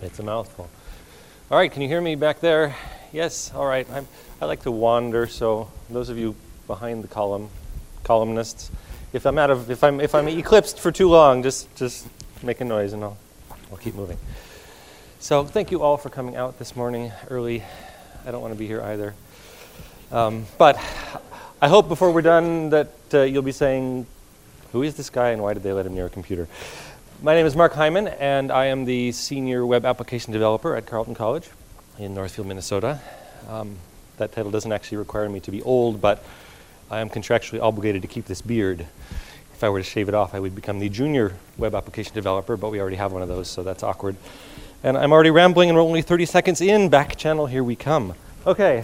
It's a mouthful. All right, can you hear me back there? Yes, all right. I like to wander, so those of you behind the columnists, if I'm eclipsed for too long, just make a noise and I'll keep moving. So thank you all for coming out this morning early. I don't want to be here either. But I hope before we're done that you'll be saying, who is this guy and why did they let him near a computer? My name is Mark Hyman, and I am the Senior Web Application Developer at Carleton College in Northfield, Minnesota. That title doesn't actually require me to be old, but I am contractually obligated to keep this beard. If I were to shave it off, I would become the Junior Web Application Developer, but we already have one of those, so that's awkward. And I'm already rambling, and we're only 30 seconds in. Back channel, here we come. Okay.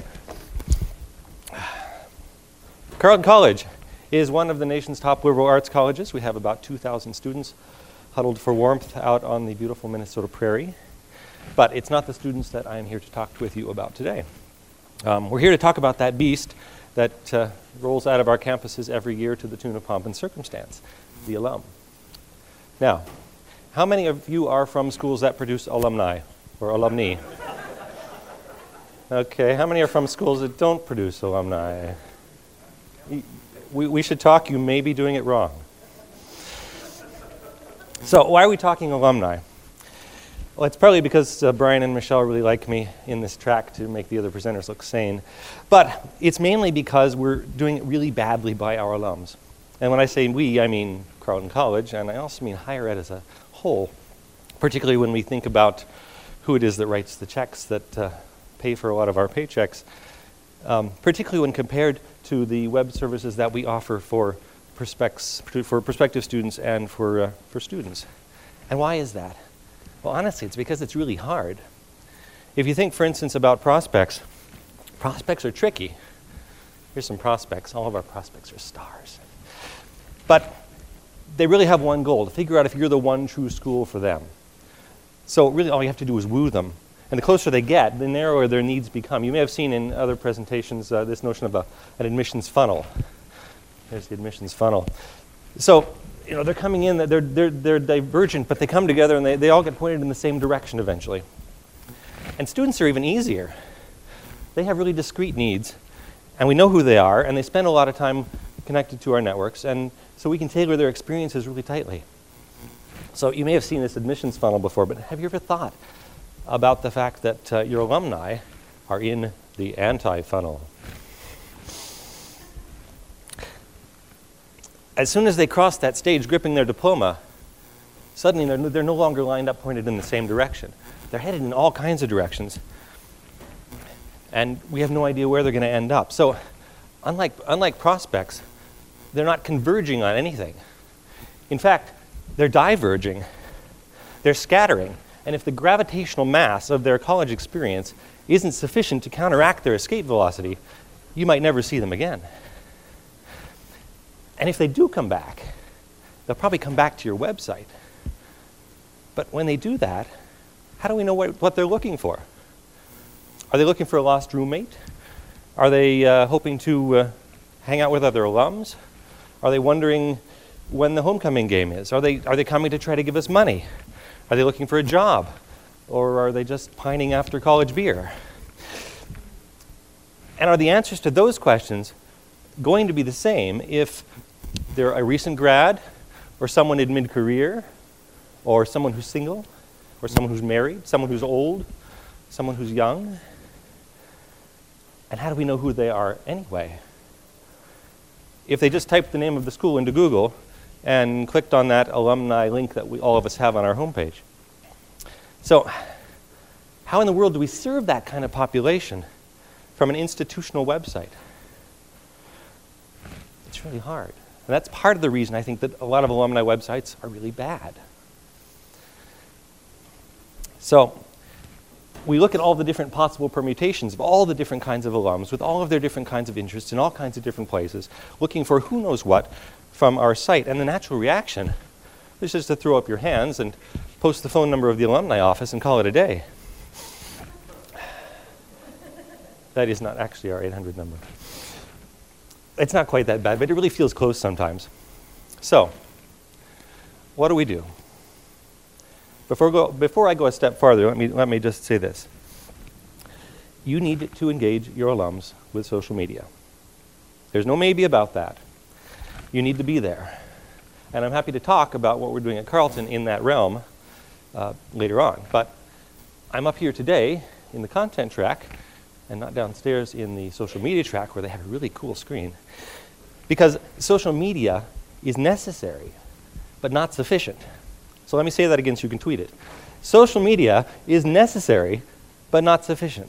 Carleton College is one of the nation's top liberal arts colleges. We have about 2,000 students huddled for warmth out on the beautiful Minnesota prairie. But it's not the students that I'm here to talk with you about today. We're here to talk about that beast that rolls out of our campuses every year to the tune of pomp and circumstance, the alum. Now, how many of you are from schools that produce alumni or alumni? Okay, how many are from schools that don't produce alumni? We should talk. You may be doing it wrong. So why are we talking alumni? Well, it's partly because Brian and Michelle really like me in this track to make the other presenters look sane. But it's mainly because we're doing it really badly by our alums. And when I say we, I mean Carleton College, and I also mean higher ed as a whole, particularly when we think about who it is that writes the checks that pay for a lot of our paychecks, particularly when compared to the web services that we offer for prospective students and for students. And why is that? Well, honestly, it's because it's really hard. If you think, for instance, about prospects are tricky. Here's some prospects. All of our prospects are stars. But they really have one goal, to figure out if you're the one true school for them. So really all you have to do is woo them. And the closer they get, the narrower their needs become. You may have seen in other presentations this notion of an admissions funnel. There's the admissions funnel. So, they're coming in, they're divergent, but they come together and they all get pointed in the same direction eventually. And students are even easier. They have really discrete needs, and we know who they are, and they spend a lot of time connected to our networks, and so we can tailor their experiences really tightly. So you may have seen this admissions funnel before, but have you ever thought about the fact that your alumni are in the anti-funnel? As soon as they cross that stage gripping their diploma, suddenly they're no longer lined up pointed in the same direction. They're headed in all kinds of directions. And we have no idea where they're going to end up. So unlike prospects, they're not converging on anything. In fact, they're diverging. They're scattering. And if the gravitational mass of their college experience isn't sufficient to counteract their escape velocity, you might never see them again. And if they do come back, they'll probably come back to your website. But when they do that, how do we know what they're looking for? Are they looking for a lost roommate? Are they hoping to hang out with other alums? Are they wondering when the homecoming game is? Are they coming to try to give us money? Are they looking for a job? Or are they just pining after college beer? And are the answers to those questions going to be the same if they're a recent grad, or someone in mid-career, or someone who's single, or someone who's married, someone who's old, someone who's young? And how do we know who they are anyway? If they just typed the name of the school into Google and clicked on that alumni link that all of us have on our homepage. So how in the world do we serve that kind of population from an institutional website? It's really hard. And that's part of the reason I think that a lot of alumni websites are really bad. So we look at all the different possible permutations of all the different kinds of alums with all of their different kinds of interests in all kinds of different places, looking for who knows what from our site. And the natural reaction is just to throw up your hands and post the phone number of the alumni office and call it a day. That is not actually our 800 number. It's not quite that bad, but it really feels close sometimes. So, what do? Before I go a step farther, let me just say this. You need to engage your alums with social media. There's no maybe about that. You need to be there. And I'm happy to talk about what we're doing at Carleton in that realm later on. But I'm up here today in the content track and not downstairs in the social media track where they have a really cool screen, because social media is necessary but not sufficient. So let me say that again so you can tweet it. Social media is necessary but not sufficient.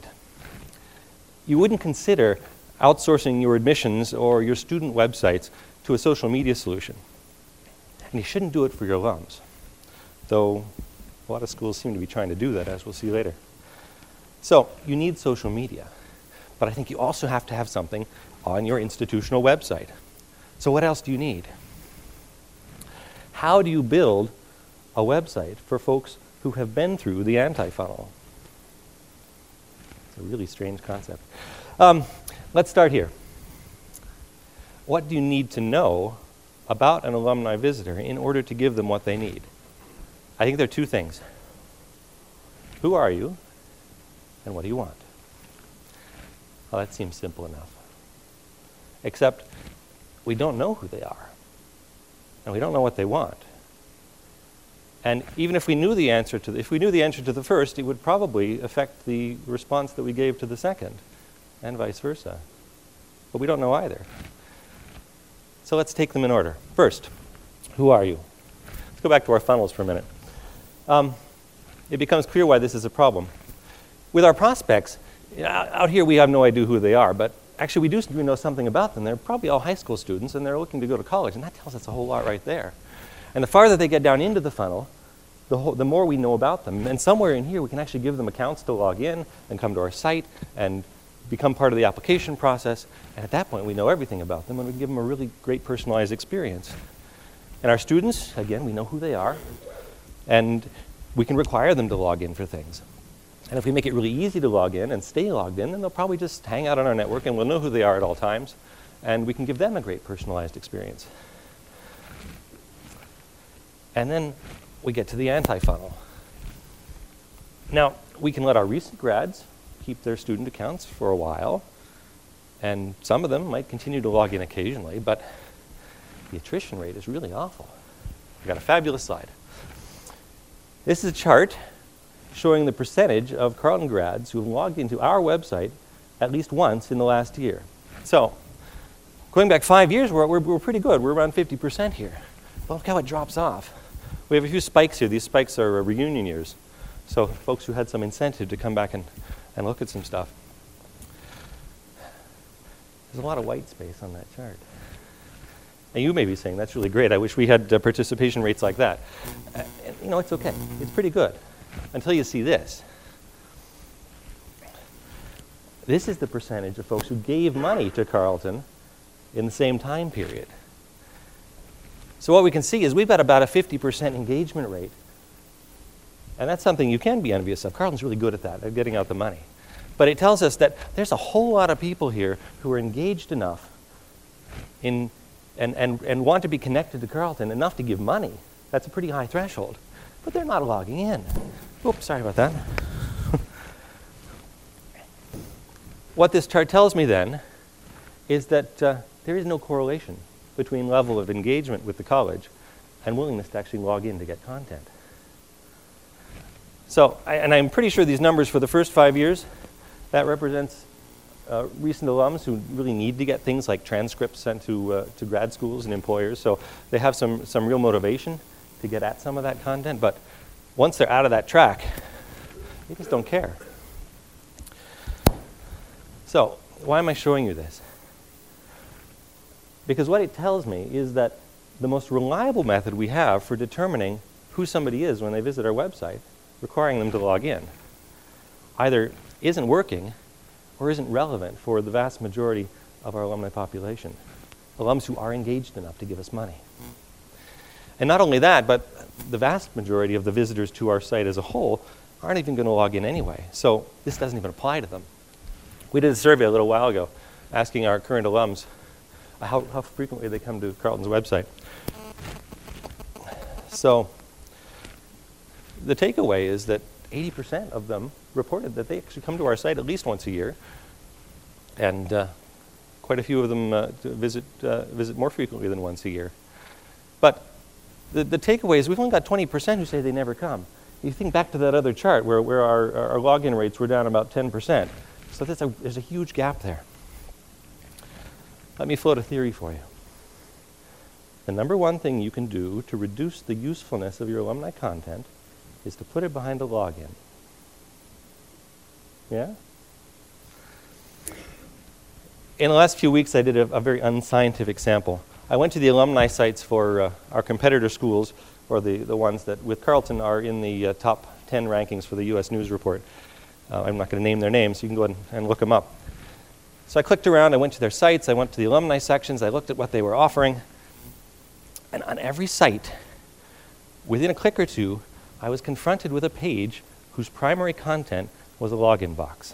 You wouldn't consider outsourcing your admissions or your student websites to a social media solution. And you shouldn't do it for your alums, though a lot of schools seem to be trying to do that, as we'll see later. So you need social media, but I think you also have to have something on your institutional website. So what else do you need? How do you build a website for folks who have been through the anti-funnel? It's a really strange concept. Let's start here. What do you need to know about an alumni visitor in order to give them what they need? I think there are two things. Who are you, and what do you want? Well, that seems simple enough. Except we don't know who they are, and we don't know what they want. And even if we knew the answer to the first, it would probably affect the response that we gave to the second, and vice versa. But we don't know either. So let's take them in order. First, who are you? Let's go back to our funnels for a minute. It becomes clear why this is a problem. With our prospects, out here we have no idea who they are, but actually we know something about them. They're probably all high school students, and they're looking to go to college, and that tells us a whole lot right there. And the farther they get down into the funnel, the more we know about them. And somewhere in here we can actually give them accounts to log in and come to our site and become part of the application process. And at that point we know everything about them, and we can give them a really great personalized experience. And our students, again, we know who they are, and we can require them to log in for things. And if we make it really easy to log in and stay logged in, then they'll probably just hang out on our network, and we'll know who they are at all times, and we can give them a great personalized experience. And then we get to the anti-funnel. Now, we can let our recent grads keep their student accounts for a while, and some of them might continue to log in occasionally, but the attrition rate is really awful. We've got a fabulous slide. This is a chart showing the percentage of Carleton grads who have logged into our website at least once in the last year. So, going back 5 years, we're pretty good. We're around 50% here. But look how it drops off. We have a few spikes here. These spikes are reunion years. So folks who had some incentive to come back and look at some stuff. There's a lot of white space on that chart. And you may be saying, that's really great. I wish we had participation rates like that. You know, it's okay. It's pretty good. Until you see this. This is the percentage of folks who gave money to Carleton in the same time period. So what we can see is we've got about a 50% engagement rate. And that's something you can be envious of. Carleton's really good at that, at getting out the money. But it tells us that there's a whole lot of people here who are engaged enough in and want to be connected to Carleton enough to give money. That's a pretty high threshold. But they're not logging in. Oops, sorry about that. What this chart tells me then is that there is no correlation between level of engagement with the college and willingness to actually log in to get content. So, I'm pretty sure these numbers for the first 5 years, that represents recent alums who really need to get things like transcripts sent to grad schools and employers. So they have some real motivation to get at some of that content. But once they're out of that track, they just don't care. So why am I showing you this? Because what it tells me is that the most reliable method we have for determining who somebody is when they visit our website, requiring them to log in, either isn't working or isn't relevant for the vast majority of our alumni population, alums who are engaged enough to give us money. And not only that, but the vast majority of the visitors to our site as a whole aren't even going to log in anyway, so this doesn't even apply to them. We did a survey a little while ago asking our current alums how frequently they come to Carleton's website. So the takeaway is that 80% of them reported that they actually come to our site at least once a year, and quite a few of them visit more frequently than once a year. But the takeaway is we've only got 20% who say they never come. You think back to that other chart where our login rates were down about 10%. So there's a huge gap there. Let me float a theory for you. The number one thing you can do to reduce the usefulness of your alumni content is to put it behind a login. Yeah? In the last few weeks, I did a very unscientific sample. I went to the alumni sites for our competitor schools, or the ones that, with Carleton, are in the top 10 rankings for the U.S. News Report. I'm not going to name their names, so you can go and look them up. So I clicked around, I went to their sites, I went to the alumni sections, I looked at what they were offering, and on every site, within a click or two, I was confronted with a page whose primary content was a login box.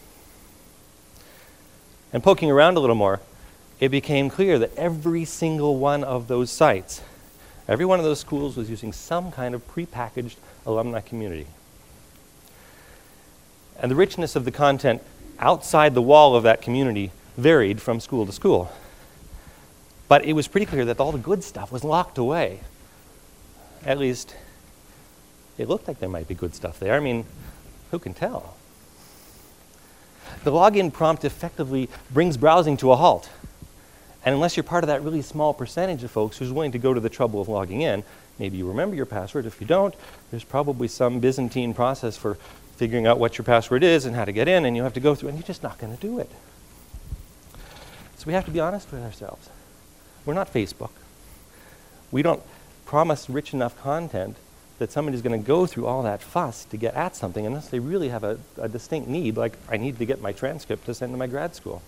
And poking around a little more, it became clear that every single one of those sites, every one of those schools was using some kind of prepackaged alumni community. And the richness of the content outside the wall of that community varied from school to school. But it was pretty clear that all the good stuff was locked away. At least, it looked like there might be good stuff there. I mean, who can tell? The login prompt effectively brings browsing to a halt. And unless you're part of that really small percentage of folks who's willing to go to the trouble of logging in, maybe you remember your password. If you don't, there's probably some Byzantine process for figuring out what your password is and how to get in, and you have to go through, and you're just not going to do it. So we have to be honest with ourselves. We're not Facebook. We don't promise rich enough content that somebody's going to go through all that fuss to get at something unless they really have a distinct need, like I need to get my transcript to send to my grad school.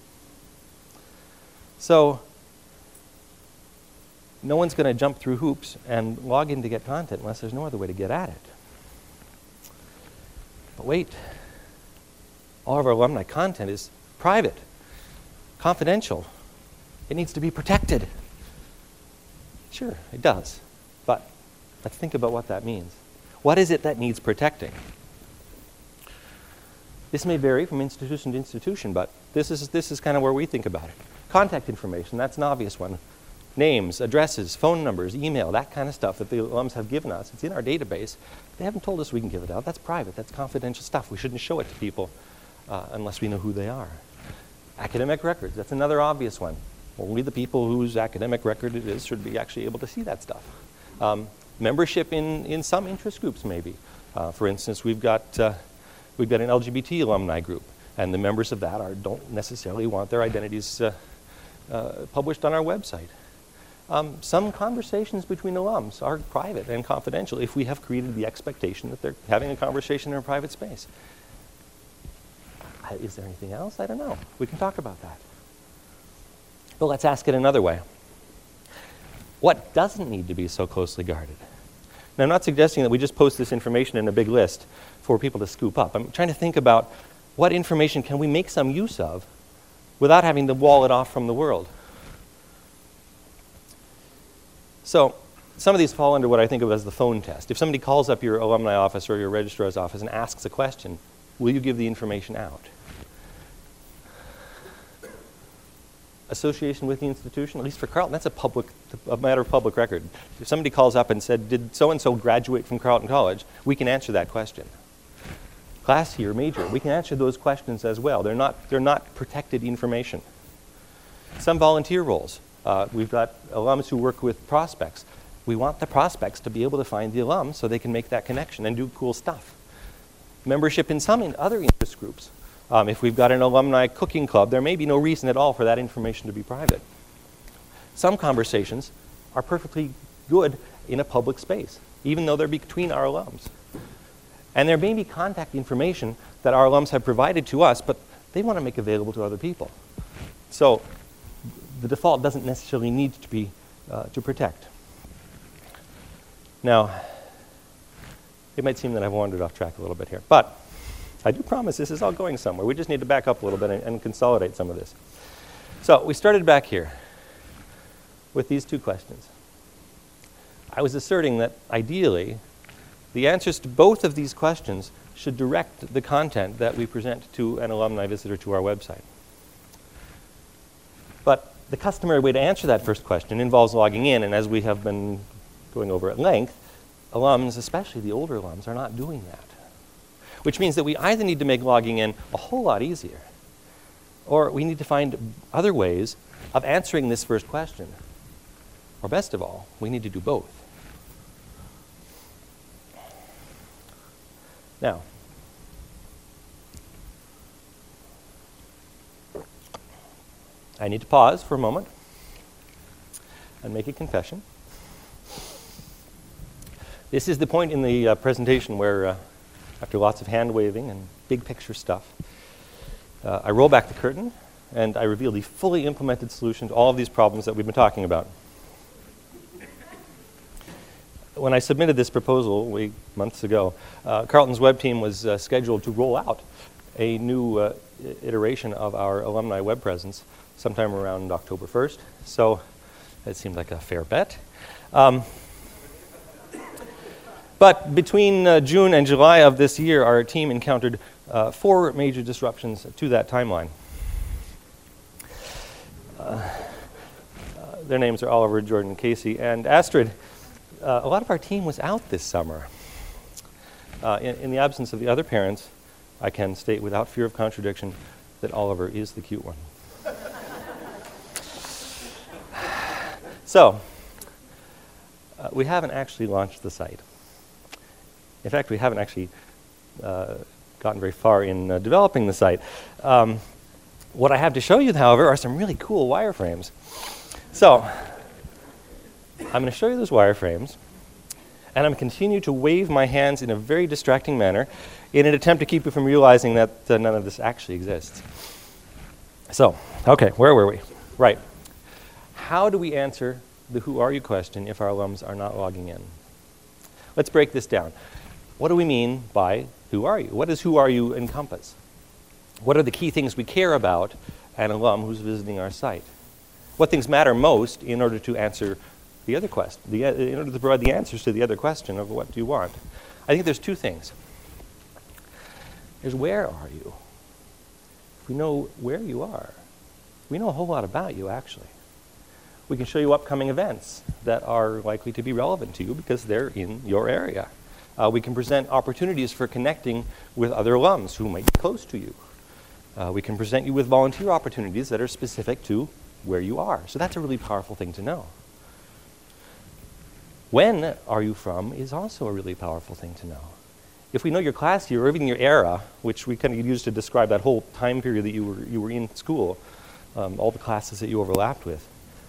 So no one's going to jump through hoops and log in to get content unless there's no other way to get at it. But wait, all of our alumni content is private, confidential. It needs to be protected. Sure, it does. But let's think about what that means. What is it that needs protecting? This may vary from institution to institution, but this is kind of where we think about it. Contact information, that's an obvious one. Names, addresses, phone numbers, email, that kind of stuff that the alums have given us. It's in our database. They haven't told us we can give it out. That's private. That's confidential stuff. We shouldn't show it to people unless we know who they are. Academic records, that's another obvious one. Only the people whose academic record it is should be actually able to see that stuff. Membership in some interest groups, maybe. For instance, we've got an LGBT alumni group, and the members of that don't necessarily want their identities published on our website. Some conversations between alums are private and confidential if we have created the expectation that they're having a conversation in a private space. Is there anything else? I don't know. We can talk about that. But let's ask it another way. What doesn't need to be so closely guarded? Now, I'm not suggesting that we just post this information in a big list for people to scoop up. I'm trying to think about what information can we make some use of without having to wall it off from the world. So some of these fall under what I think of as the phone test. If somebody calls up your alumni office or your registrar's office and asks a question, will you give the information out? Association with the institution, at least for Carleton, that's a matter of public record. If somebody calls up and said, did so-and-so graduate from Carleton College, we can answer that question. Class here, major, we can answer those questions as well. They're not protected information. Some volunteer roles. We've got alums who work with prospects. We want the prospects to be able to find the alums so they can make that connection and do cool stuff. Membership in some other interest groups. If we've got an alumni cooking club, there may be no reason at all for that information to be private. Some conversations are perfectly good in a public space, even though they're between our alums. And there may be contact information that our alums have provided to us, but they want to make available to other people. So the default doesn't necessarily need to be to protect. Now, it might seem that I've wandered off track a little bit here, but I do promise this is all going somewhere. We just need to back up a little bit and consolidate some of this. So we started back here with these two questions. I was asserting that ideally, The answers to both of these questions should direct the content that we present to an alumni visitor to our website. But the customary way to answer that first question involves logging in, and as we have been going over at length, alums, especially the older alums, are not doing that. Which means that we either need to make logging in a whole lot easier, or we need to find other ways of answering this first question. Or best of all, we need to do both. Now, I need to pause for a moment and make a confession. This is the point in the presentation where, after lots of hand-waving and big picture stuff, I roll back the curtain and I reveal the fully implemented solution to all of these problems that we've been talking about. When I submitted this proposal months ago, Carleton's web team was scheduled to roll out a new iteration of our alumni web presence sometime around October 1st, so it seemed like a fair bet. But between June and July of this year, our team encountered 4 major disruptions to that timeline. Their names are Oliver, Jordan, Casey, and Astrid. A lot of our team was out this summer. In the absence of the other parents, I can state without fear of contradiction that Oliver is the cute one. So, we haven't actually launched the site. In fact, we haven't actually gotten very far in developing the site. What I have to show you, however, are some really cool wireframes. So, I'm going to show you those wireframes, and I'm going to continue to wave my hands in a very distracting manner in an attempt to keep you from realizing that none of this actually exists. So, okay, where were we? Right. How do we answer the who are you question if our alums are not logging in? Let's break this down. What do we mean by who are you? What does who are you encompass? What are the key things we care about an alum who's visiting our site? What things matter most in order to answer the other question, in order to provide the answers to the other question of what do you want? I think there's 2 things. There's where are you? If we know where you are, we know a whole lot about you, actually. We can show you upcoming events that are likely to be relevant to you because they're in your area. We can present opportunities for connecting with other alums who might be close to you. We can present you with volunteer opportunities that are specific to where you are. So that's a really powerful thing to know. When are you from is also a really powerful thing to know. If we know your class year or even your era, which we kind of use to describe that whole time period that you were in school, all the classes that you overlapped with,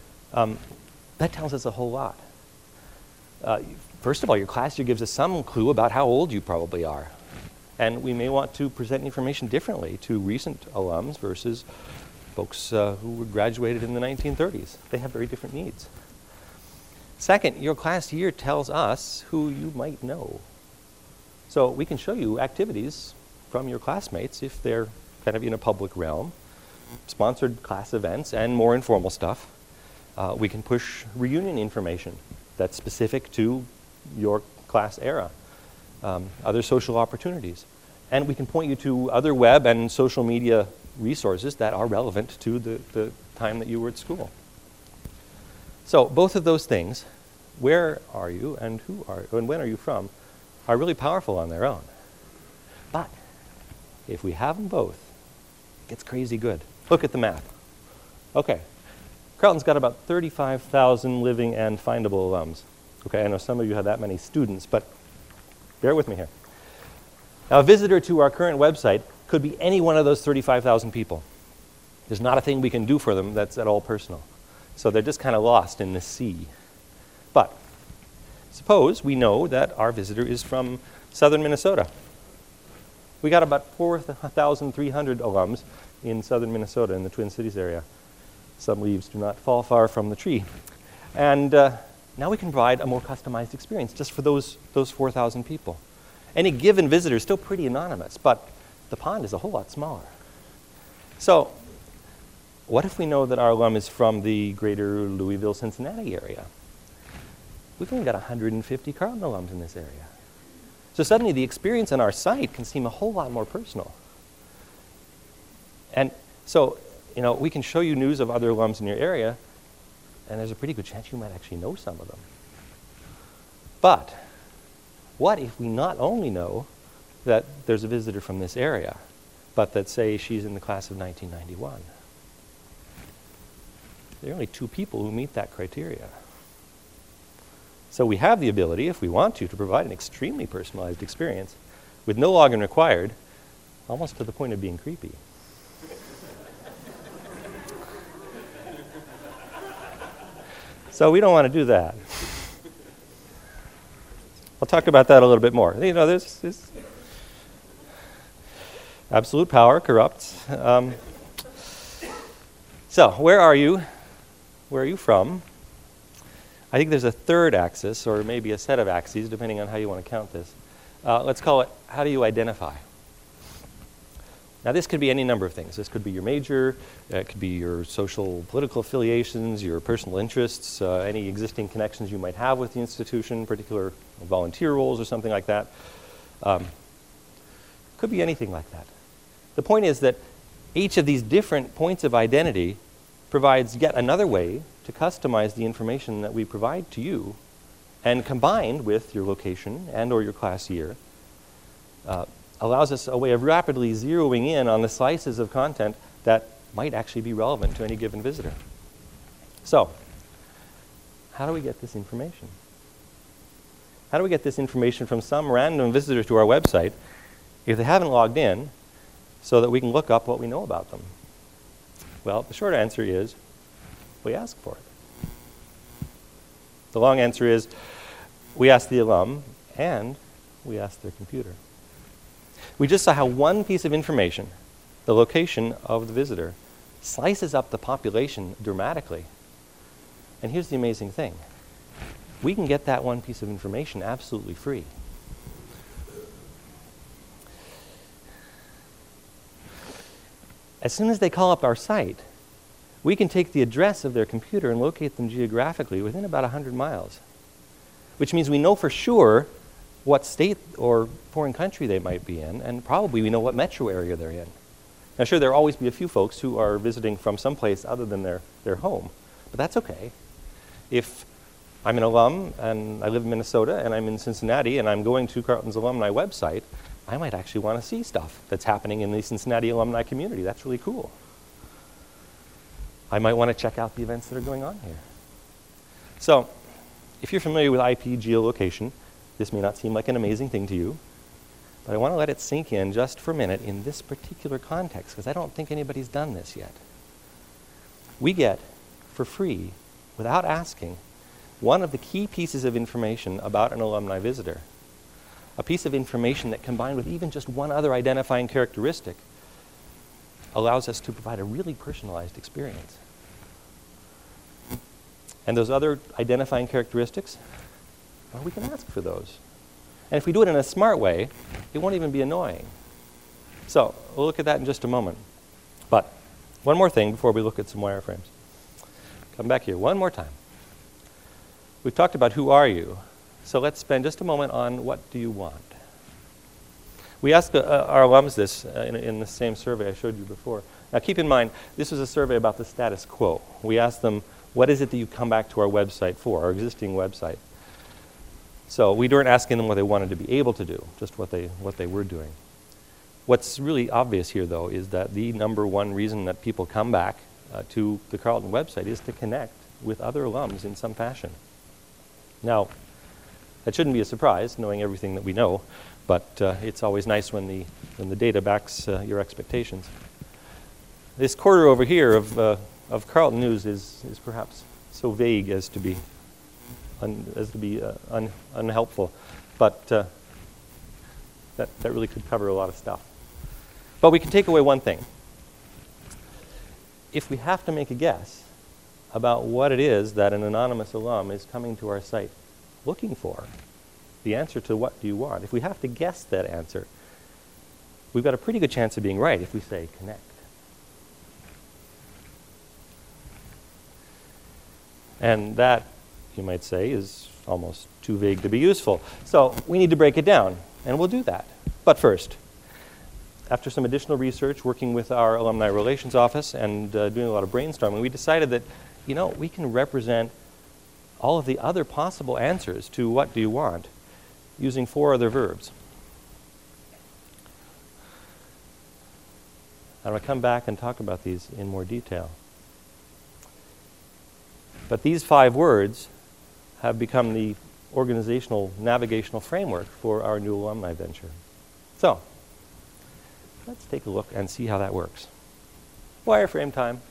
that tells us a whole lot. First of all, your class year gives us some clue about how old you probably are. And we may want to present information differently to recent alums versus folks who graduated in the 1930s. They have very different needs. Second, your class year tells us who you might know. So we can show you activities from your classmates if they're kind of in a public realm, sponsored class events, and more informal stuff. We can push reunion information that's specific to your class era, other social opportunities. And we can point you to other web and social media resources that are relevant to the time that you were at school. So both of those things, where are you and who are and when are you from, are really powerful on their own. But if we have them both, it gets crazy good. Look at the math. Okay, Carleton's got about 35,000 living and findable alums. Okay, I know some of you have that many students, but bear with me here. Now, a visitor to our current website could be any one of those 35,000 people. There's not a thing we can do for them that's at all personal. So they're just kind of lost in the sea. But suppose we know that our visitor is from southern Minnesota. We got about 4,300 alums in southern Minnesota in the Twin Cities area. Some leaves do not fall far from the tree. And now we can provide a more customized experience just for those 4,000 people. Any given visitor is still pretty anonymous, but the pond is a whole lot smaller. So what if we know that our alum is from the greater Louisville, Cincinnati area? We've only got 150 Carleton alums in this area. So suddenly the experience on our site can seem a whole lot more personal. And so, we can show you news of other alums in your area, and there's a pretty good chance you might actually know some of them. But what if we not only know that there's a visitor from this area, but that, say, she's in the class of 1991? There are only 2 people who meet that criteria. So we have the ability, if we want to provide an extremely personalized experience with no login required, almost to the point of being creepy. So we don't want to do that. I'll talk about that a little bit more. There's absolute power corrupts. So where are you? Where are you from? I think there's a third axis, or maybe a set of axes, depending on how you want to count this. Let's call it, how do you identify? Now, this could be any number of things. This could be your major, it could be your social, political affiliations, your personal interests, any existing connections you might have with the institution, particular volunteer roles or something like that. Could be anything like that. The point is that each of these different points of identity provides yet another way to customize the information that we provide to you, and combined with your location and or your class year, allows us a way of rapidly zeroing in on the slices of content that might actually be relevant to any given visitor. So, how do we get this information? How do we get this information from some random visitor to our website if they haven't logged in, so that we can look up what we know about them? Well, the short answer is we ask for it. The long answer is we ask the alum and we ask their computer. We just saw how one piece of information, the location of the visitor, slices up the population dramatically. And here's the amazing thing. We can get that one piece of information absolutely free. As soon as they call up our site, we can take the address of their computer and locate them geographically within about 100 miles, which means we know for sure what state or foreign country they might be in, and probably we know what metro area they're in. Now, sure, there'll always be a few folks who are visiting from someplace other than their home, but that's okay. If I'm an alum and I live in Minnesota and I'm in Cincinnati and I'm going to Carleton's alumni website, I might actually want to see stuff that's happening in the Cincinnati alumni community. That's really cool. I might want to check out the events that are going on here. So, if you're familiar with IP geolocation, this may not seem like an amazing thing to you, but I want to let it sink in just for a minute in this particular context, because I don't think anybody's done this yet. We get, for free, without asking, one of the key pieces of information about an alumni visitor. A piece of information that, combined with even just one other identifying characteristic, allows us to provide a really personalized experience. And those other identifying characteristics, well, we can ask for those. And if we do it in a smart way, it won't even be annoying. So, we'll look at that in just a moment. But one more thing before we look at some wireframes. Come back here one more time. We've talked about who are you, so let's spend just a moment on what do you want. We asked our alums this in the same survey I showed you before. Now keep in mind, this was a survey about the status quo. We asked them, what is it that you come back to our website for, our existing website? So we weren't asking them what they wanted to be able to do, just what they were doing. What's really obvious here, though, is that the number one reason that people come back to the Carleton website is to connect with other alums in some fashion. Now, that shouldn't be a surprise, knowing everything that we know, but it's always nice when the data backs your expectations. This quarter over here of Carleton News is perhaps so vague as to be unhelpful, but that really could cover a lot of stuff. But we can take away one thing. If we have to make a guess about what it is that an anonymous alum is coming to our site looking for, the answer to what do you want, if we have to guess that answer, we've got a pretty good chance of being right if we say connect. And that, you might say, is almost too vague to be useful. So we need to break it down. And we'll do that. But first, after some additional research, working with our Alumni Relations Office and doing a lot of brainstorming, we decided that, we can represent all of the other possible answers to what do you want using 4 other verbs. I'm going to come back and talk about these in more detail. But these 5 words have become the organizational navigational framework for our new alumni venture. So, let's take a look and see how that works. Wireframe time.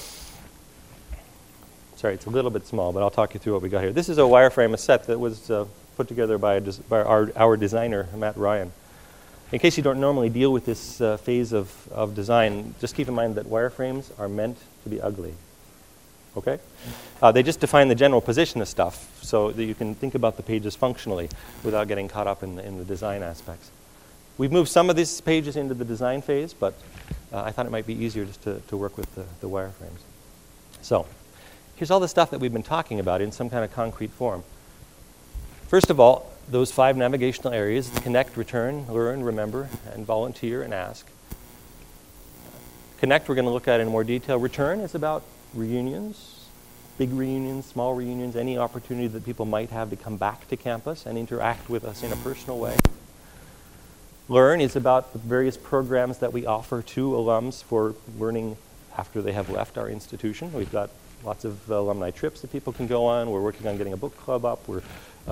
Sorry, it's a little bit small, but I'll talk you through what we got here. This is a wireframe, a set that was put together by our designer, Matt Ryan. In case you don't normally deal with this phase of design, just keep in mind that wireframes are meant to be ugly. Okay? They just define the general position of stuff so that you can think about the pages functionally without getting caught up in the design aspects. We've moved some of these pages into the design phase, but I thought it might be easier just to work with the wireframes. So, here's all the stuff that we've been talking about in some kind of concrete form. First of all, those 5 navigational areas: connect, return, learn, remember, and volunteer and ask. Connect we're going to look at in more detail. Return is about reunions, big reunions, small reunions, any opportunity that people might have to come back to campus and interact with us in a personal way. Learn is about the various programs that we offer to alums for learning after they have left our institution. We've got lots of alumni trips that people can go on. We're working on getting a book club up. We're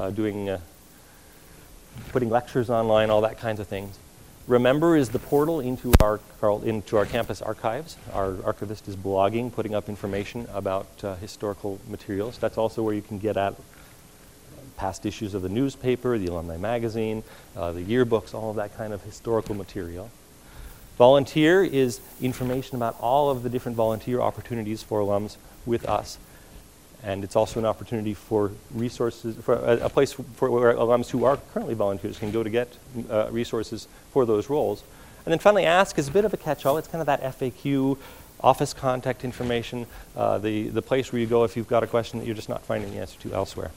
putting lectures online, all that kinds of things. Remember is the portal into our campus archives. Our archivist is blogging, putting up information about historical materials. That's also where you can get at past issues of the newspaper, the alumni magazine, the yearbooks, all of that kind of historical material. Volunteer is information about all of the different volunteer opportunities for alums with us. And it's also an opportunity for resources, for a place for where alums who are currently volunteers can go to get resources for those roles. And then finally, ask is a bit of a catch-all. It's kind of that FAQ, office contact information, the place where you go if you've got a question that you're just not finding the answer to elsewhere.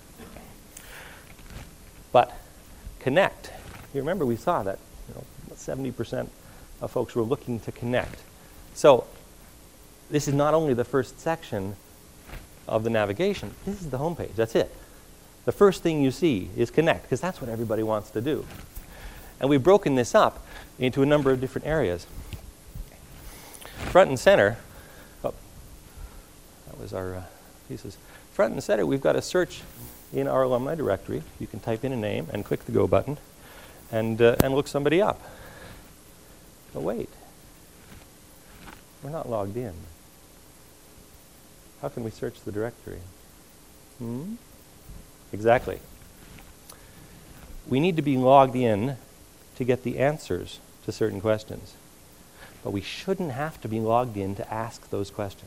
But connect. You remember we saw that 70% of folks were looking to connect. So this is not only the first section of the navigation, this is the home page. That's it. The first thing you see is connect, because that's what everybody wants to do. And we've broken this up into a number of different areas. Front and center, that was our pieces. Front and center, we've got a search in our alumni directory. You can type in a name and click the go button and look somebody up. But wait, we're not logged in. How can we search the directory? Exactly. We need to be logged in to get the answers to certain questions. But we shouldn't have to be logged in to ask those questions.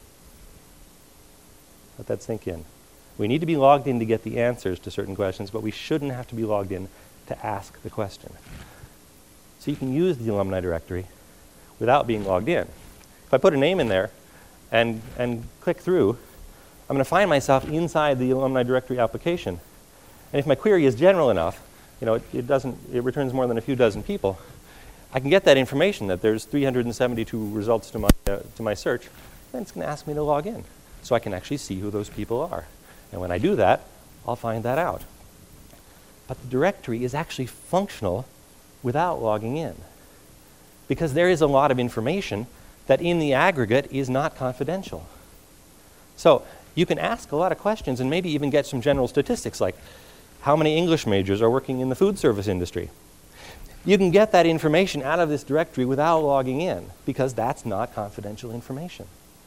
Let that sink in. We need to be logged in to get the answers to certain questions, but we shouldn't have to be logged in to ask the question. So you can use the alumni directory without being logged in. If I put a name in there and click through, I'm going to find myself inside the alumni directory application. And if my query is general enough, it returns more than a few dozen people, I can get that information that there's 372 results to my search, then it's going to ask me to log in. So I can actually see who those people are. And when I do that, I'll find that out. But the directory is actually functional without logging in, because there is a lot of information that in the aggregate is not confidential. So you can ask a lot of questions and maybe even get some general statistics like how many English majors are working in the food service industry. You can get that information out of this directory without logging in, because that's not confidential information.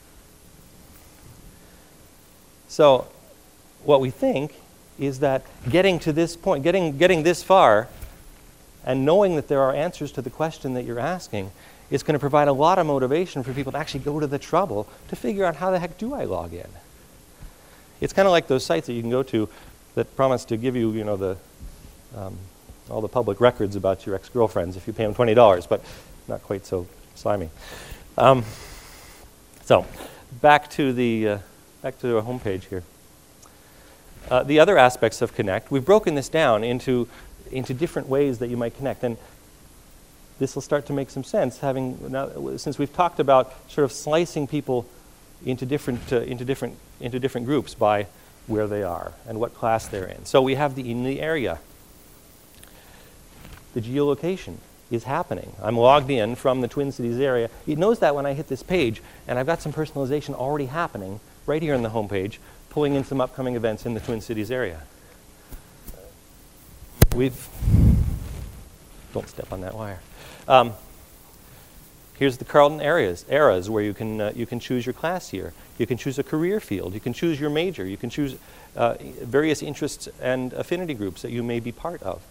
So what we think is that getting to this point, getting this far, and knowing that there are answers to the question that you're asking is going to provide a lot of motivation for people to actually go to the trouble to figure out how the heck do I log in. It's kind of like those sites that you can go to that promise to give you, all the public records about your ex-girlfriends if you pay them $20, but not quite so slimy. So back to the homepage here. The other aspects of Connect, we've broken this down into into different ways that you might connect. And this will start to make some sense, since we've talked about sort of slicing people into different groups by where they are and what class they're in. So we have in the area. The geolocation is happening. I'm logged in from the Twin Cities area. It knows that when I hit this page, and I've got some personalization already happening right here on the home page, pulling in some upcoming events in the Twin Cities area. Don't step on that wire. Here's the Carleton eras where you can choose your class here. You can choose a career field. You can choose your major. You can choose various interests and affinity groups that you may be part of.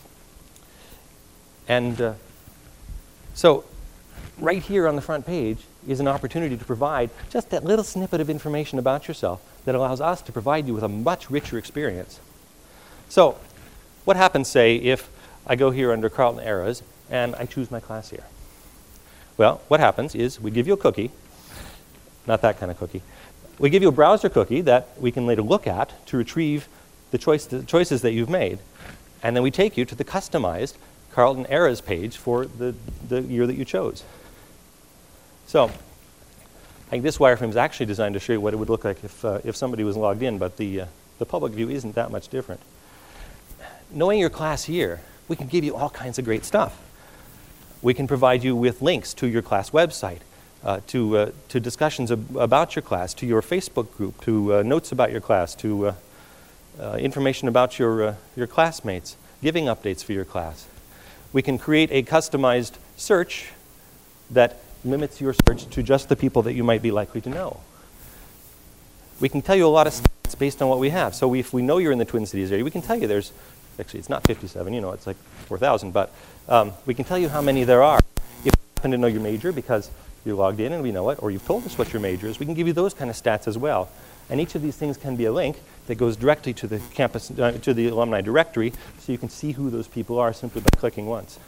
And so right here on the front page is an opportunity to provide just that little snippet of information about yourself that allows us to provide you with a much richer experience. So what happens, say, if I go here under Carleton eras and I choose my class here? Well, what happens is we give you a cookie, not that kind of cookie. We give you a browser cookie that we can later look at to retrieve the choices that you've made. And then we take you to the customized Carleton eras page for the year that you chose. So I think this wireframe is actually designed to show you what it would look like if somebody was logged in, but the public view isn't that much different. Knowing your class year, we can give you all kinds of great stuff. We can provide you with links to your class website, to discussions about your class, to your Facebook group, to notes about your class, to information about your classmates, giving updates for your class. We can create a customized search that limits your search to just the people that you might be likely to know. We can tell you a lot of stats based on what we have. So if we know you're in the Twin Cities area, we can tell you actually it's not 57, it's like 4,000, but we can tell you how many there are. If you happen to know your major because you're logged in and we know it, or you've told us what your major is, we can give you those kind of stats as well. And each of these things can be a link that goes directly to the campus, to the alumni directory, so you can see who those people are simply by clicking once.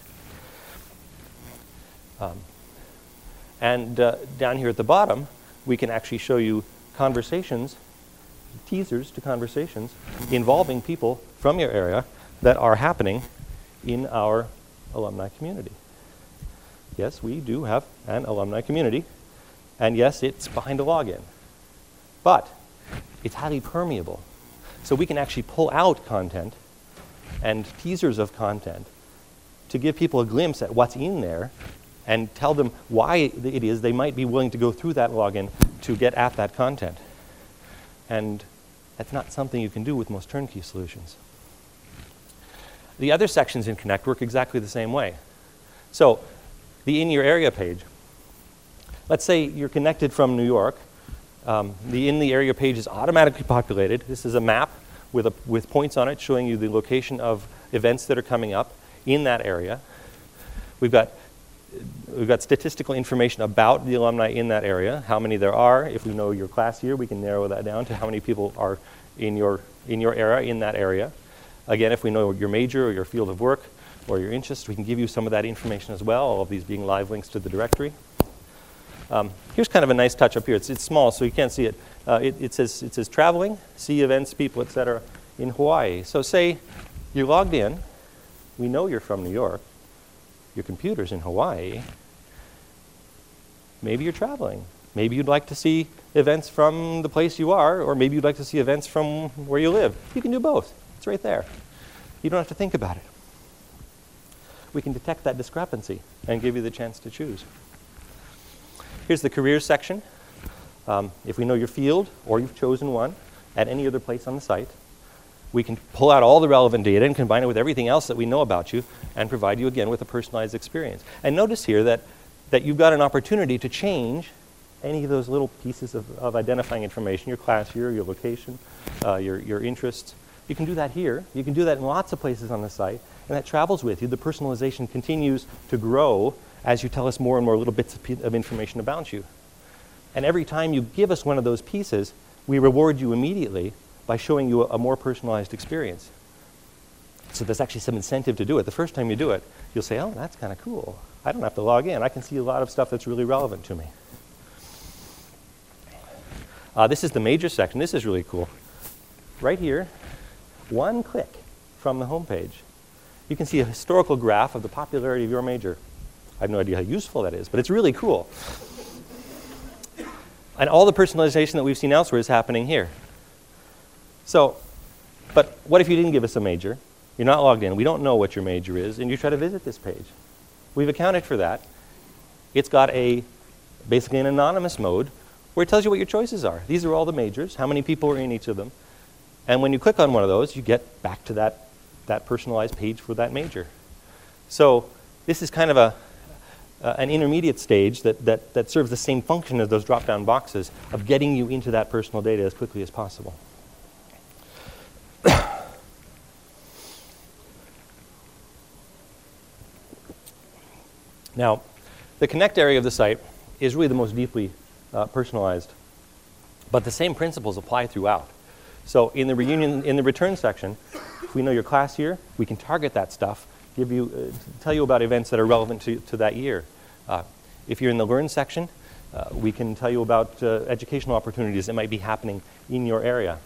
Down here at the bottom, we can actually show you conversations, teasers to conversations involving people from your area that are happening in our alumni community. Yes, we do have an alumni community, and yes, it's behind a login. But it's highly permeable. So we can actually pull out content and teasers of content to give people a glimpse at what's in there and tell them why it is they might be willing to go through that login to get at that content. And that's not something you can do with most turnkey solutions. The other sections in Connect work exactly the same way. So the In Your Area page, let's say you're connected from New York. The In the Area page is automatically populated. This is a map with points on it showing you the location of events that are coming up in that area. We've got statistical information about the alumni in that area, how many there are. If we know your class year, we can narrow that down to how many people are in your era in that area. Again, if we know your major or your field of work or your interest, we can give you some of that information as well, all of these being live links to the directory. Here's kind of a nice touch up here. It's small, so you can't see it. It says traveling, see events, people, etc. in Hawaii. So say you're logged in. We know you're from New York. Your computer's in Hawaii. Maybe you're traveling. Maybe you'd like to see events from the place you are, or maybe you'd like to see events from where you live. You can do both. It's right there. You don't have to think about it. We can detect that discrepancy and give you the chance to choose. Here's the careers section. If we know your field, or you've chosen one at any other place on the site, we can pull out all the relevant data and combine it with everything else that we know about you and provide you again with a personalized experience. And notice here that you've got an opportunity to change any of those little pieces of identifying information, your class year, your location, your interests. You can do that here. You can do that in lots of places on the site, and that travels with you. The personalization continues to grow as you tell us more and more little bits of information about you. And every time you give us one of those pieces, we reward you immediately by showing you a more personalized experience. So there's actually some incentive to do it. The first time you do it, you'll say, oh, that's kind of cool. I don't have to log in. I can see a lot of stuff that's really relevant to me. This is the major section. This is really cool. Right here, one click from the home page, you can see a historical graph of the popularity of your major. I have no idea how useful that is, but it's really cool. And all the personalization that we've seen elsewhere is happening here. So, but what if you didn't give us a major? You're not logged in, we don't know what your major is, and you try to visit this page. We've accounted for that. It's got basically an anonymous mode where it tells you what your choices are. These are all the majors, how many people are in each of them. And when you click on one of those, you get back to that personalized page for that major. So this is kind of an intermediate stage that serves the same function as those drop-down boxes of getting you into that personal data as quickly as possible. Now, the connect area of the site is really the most deeply personalized, but the same principles apply throughout. So in the return section, if we know your class year, we can target that stuff, tell you about events that are relevant to that year. If you're in the learn section, we can tell you about educational opportunities that might be happening in your area.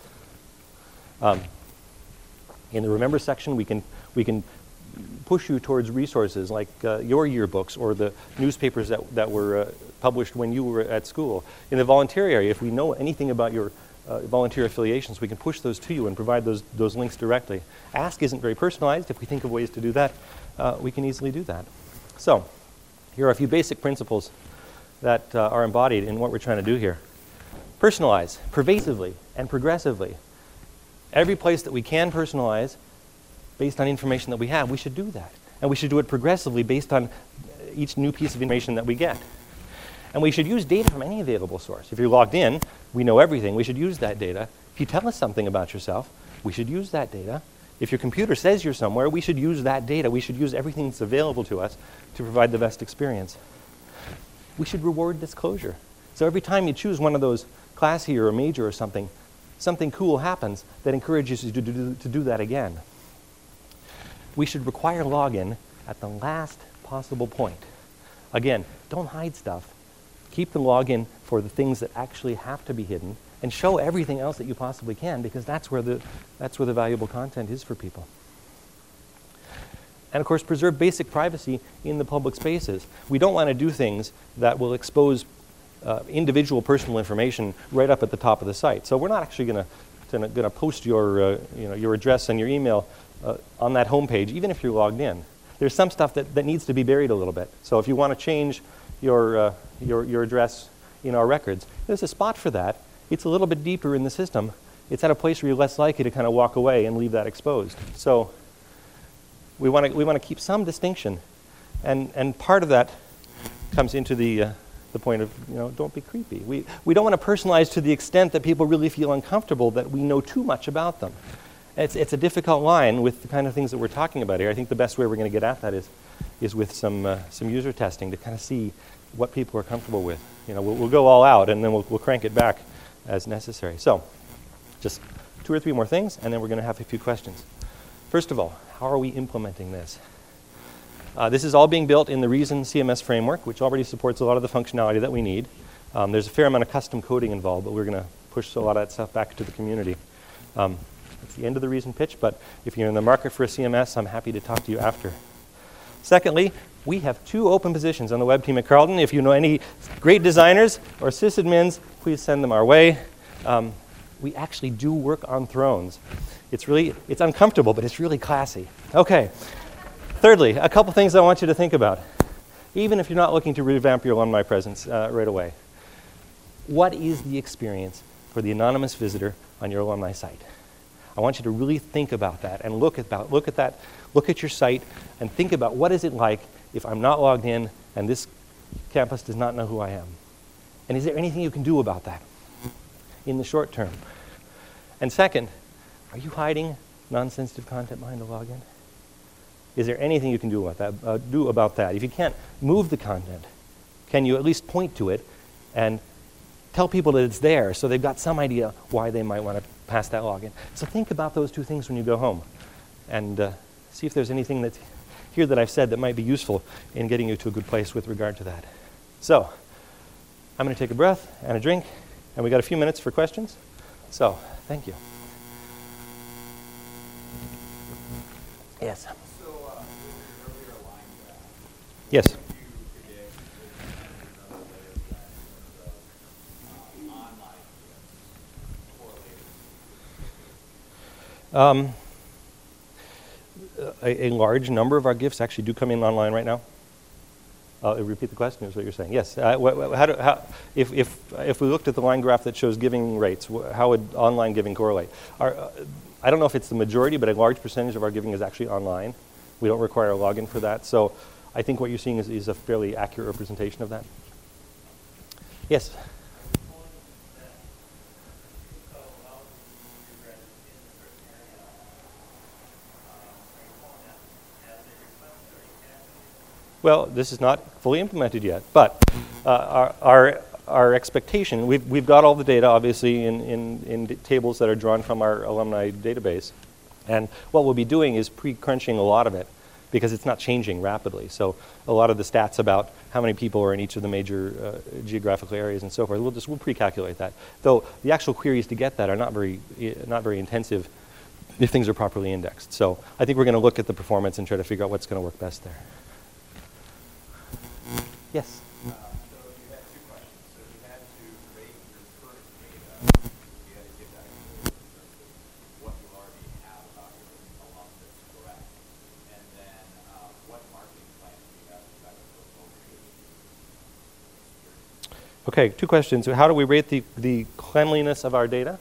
In the remember section, we can push you towards resources like your yearbooks or the newspapers that were published when you were at school. In the volunteer area, if we know anything about your volunteer affiliations, we can push those to you and provide those links directly. Ask isn't very personalized. If we think of ways to do that, we can easily do that. So here are a few basic principles that are embodied in what we're trying to do here. Personalize pervasively and progressively. Every place that we can personalize based on information that we have, we should do that. And we should do it progressively based on each new piece of information that we get. And we should use data from any available source. If you're logged in, we know everything, we should use that data. If you tell us something about yourself, we should use that data. If your computer says you're somewhere, we should use that data. We should use everything that's available to us to provide the best experience. We should reward disclosure. So every time you choose one of those class here or major or something cool happens that encourages you to do that again. We should require login at the last possible point. Again, don't hide stuff. Keep the login for the things that actually have to be hidden, and show everything else that you possibly can, because that's where the valuable content is for people. And of course, preserve basic privacy in the public spaces. We don't want to do things that will expose individual personal information right up at the top of the site. So we're not actually going to post your address and your email on that home page, even if you're logged in. There's some stuff that needs to be buried a little bit. So if you want to change your address in our records, there's a spot for that. It's a little bit deeper in the system. It's at a place where you're less likely to kind of walk away and leave that exposed. So we want to keep some distinction, and part of that comes into the point of, don't be creepy. We don't want to personalize to the extent that people really feel uncomfortable that we know too much about them. It's a difficult line with the kind of things that we're talking about here. I think the best way we're going to get at that is with some user testing to kind of see what people are comfortable with. We'll go all out, and then we'll crank it back as necessary. So just 2 or 3 more things, and then we're going to have a few questions. First of all, how are we implementing this? This is all being built in the Reason CMS framework, which already supports a lot of the functionality that we need. There's a fair amount of custom coding involved, but we're going to push a lot of that stuff back to the community. It's the end of the Reason pitch, but if you're in the market for a CMS, I'm happy to talk to you after. Secondly, we have 2 open positions on the web team at Carleton. If you know any great designers or sysadmins, please send them our way. We actually do work on thrones. It's uncomfortable, but it's really classy. Okay. Thirdly, a couple things I want you to think about, even if you're not looking to revamp your alumni presence right away. What is the experience for the anonymous visitor on your alumni site? I want you to really think about that and look at your site and think about what is it like if I'm not logged in and this campus does not know who I am. And is there anything you can do about that in the short term? And second, are you hiding non-sensitive content behind the login? Is there anything you can do about that? If you can't move the content, can you at least point to it and tell people that it's there so they've got some idea why they might want to pass that login? So think about those 2 things when you go home, and see if there's anything that's here that I've said that might be useful in getting you to a good place with regard to that. So I'm going to take a breath and a drink, and we got a few minutes for questions. So thank you. Yes. So Yes. A large number of our gifts actually do come in online right now. Repeat the question, is what you're saying. Yes. If we looked at the line graph that shows giving rates, how would online giving correlate? I don't know if it's the majority, but a large percentage of our giving is actually online. We don't require a login for that. So I think what you're seeing is a fairly accurate representation of that. Yes? Well, this is not fully implemented yet, but our expectation, we've got all the data, obviously, in tables that are drawn from our alumni database. And what we'll be doing is pre-crunching a lot of it, because it's not changing rapidly. So a lot of the stats about how many people are in each of the major geographical areas and so forth, we'll pre-calculate that. Though the actual queries to get that are not very intensive if things are properly indexed. So I think we're going to look at the performance and try to figure out what's going to work best there. Yes? So you had two questions. So you had to rate your current data. You had to give that in terms of what you already have about your alum that's correct. And then what marketing plans do you have to try to fulfill your? Okay, two questions. How do we rate the cleanliness of our data?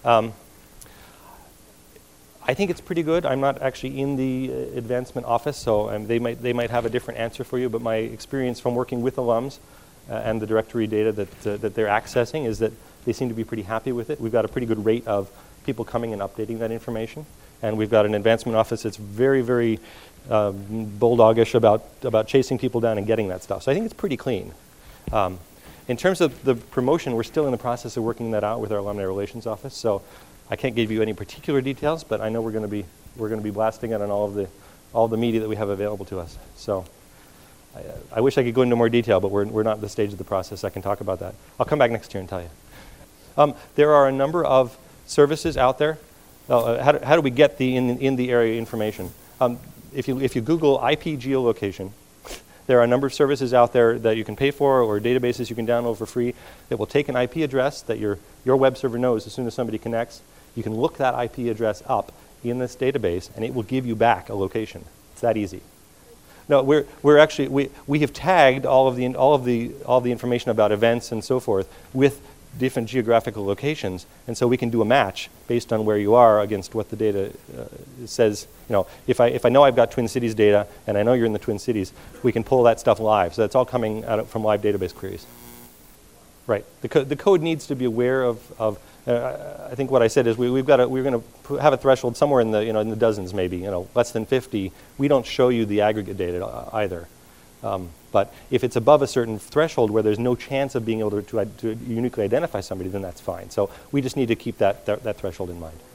I think it's pretty good. I'm not actually in the advancement office, so they might have a different answer for you, but my experience from working with alums and the directory data that they're accessing is that they seem to be pretty happy with it. We've got a pretty good rate of people coming and updating that information, and we've got an advancement office that's very, very bulldogish about chasing people down and getting that stuff. So I think it's pretty clean. In terms of the promotion, we're still in the process of working that out with our alumni relations office, so I can't give you any particular details, but I know we're going to be blasting it on all the media that we have available to us. So I wish I could go into more detail, but we're not at the stage of the process I can talk about that. I'll come back next year and tell you. There are a number of services out there. How do we get the in the area information? If you Google IP geolocation, there are a number of services out there that you can pay for, or databases you can download for free that will take an IP address that your web server knows as soon as somebody connects. You can look that IP address up in this database, and it will give you back a location. It's that easy. No, we're actually we have tagged all of the information about events and so forth with different geographical locations, and so we can do a match based on where you are against what the data says. You know, if I know I've got Twin Cities data and I know you're in the Twin Cities, we can pull that stuff live. So that's all coming out from live database queries. Right. The code needs to be aware of. I think what I said is we're going to have a threshold somewhere in the dozens, maybe less than 50. We don't show you the aggregate data either. But if it's above a certain threshold where there's no chance of being able to uniquely identify somebody, then that's fine. So we just need to keep that threshold in mind.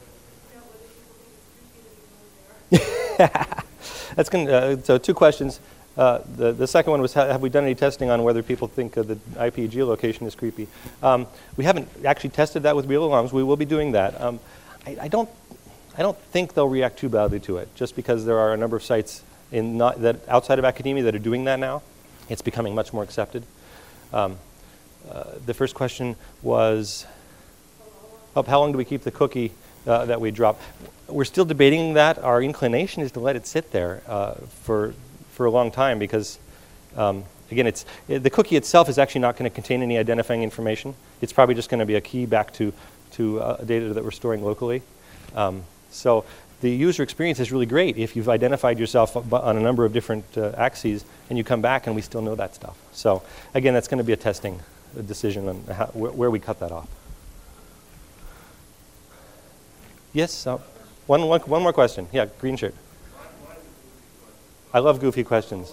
So two questions. The second one was, have we done any testing on whether people think the IP geolocation is creepy? We haven't actually tested that with real alums. We will be doing that. I don't think they'll react too badly to it, just because there are a number of sites that outside of academia that are doing that now. It's becoming much more accepted. The first question was, how long do we keep the cookie that we drop? We're still debating that. Our inclination is to let it sit there for a long time, because again, the cookie itself is actually not going to contain any identifying information. It's probably just going to be a key back to data that we're storing locally. So the user experience is really great if you've identified yourself on a number of different axes and you come back and we still know that stuff. So again, that's going to be a testing decision on where we cut that off. Yes, one more question. Yeah, green shirt. I love goofy questions.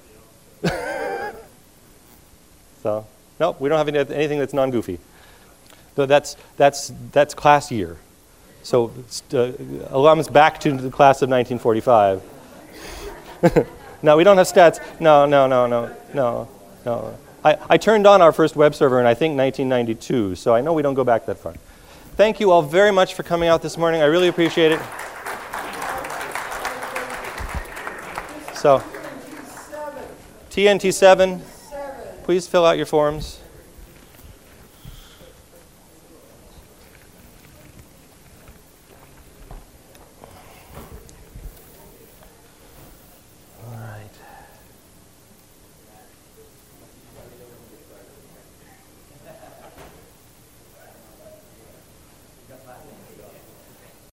So, no, we don't have anything that's non-goofy. So that's class year. So alums back to the class of 1945. No, we don't have stats. No. I turned on our first web server in, I think, 1992, so I know we don't go back that far. Thank you all very much for coming out this morning. I really appreciate it. So, TNT 7, please fill out your forms.